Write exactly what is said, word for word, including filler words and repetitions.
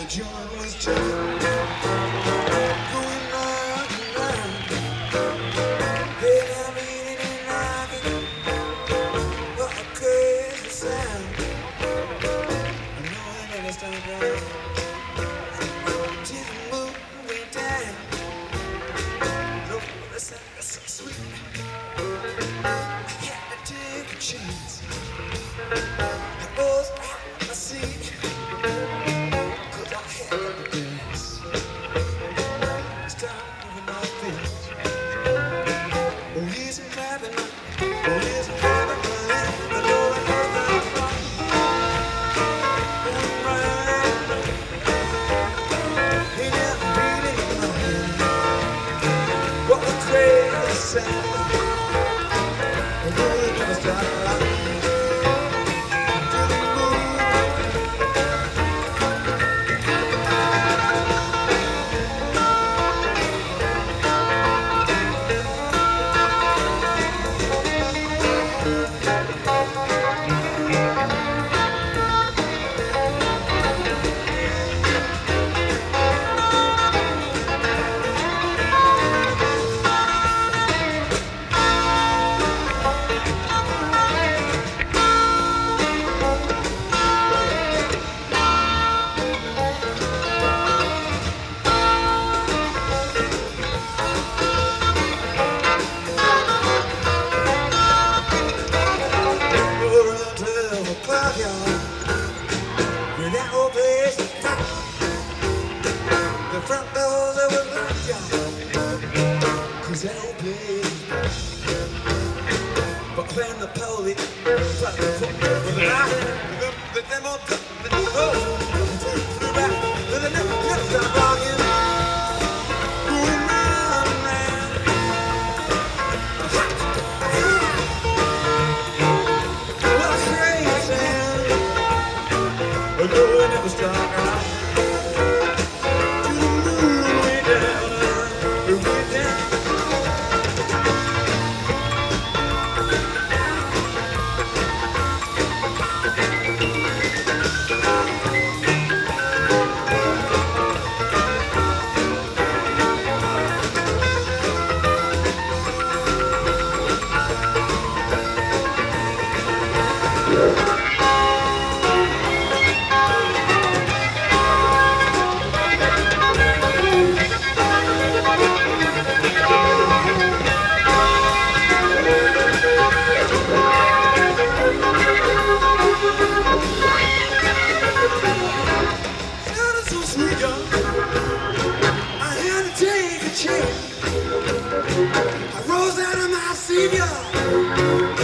John was just going round and round. Then I'm eating and rocking. What a crazy sound. I know I never stop right. Till the moon went down. Lord, the sound is so sweet. I had to take a chance. I was out of my seat. The front doors they were locked, y'all, 'cause they don't play. But when the police tried to put me with the knife, the demo took the doors, flew back, and they never could stop rocking. Going round and round. What a crazy sound. I know it never stopped. I rose out of my seat, y'all.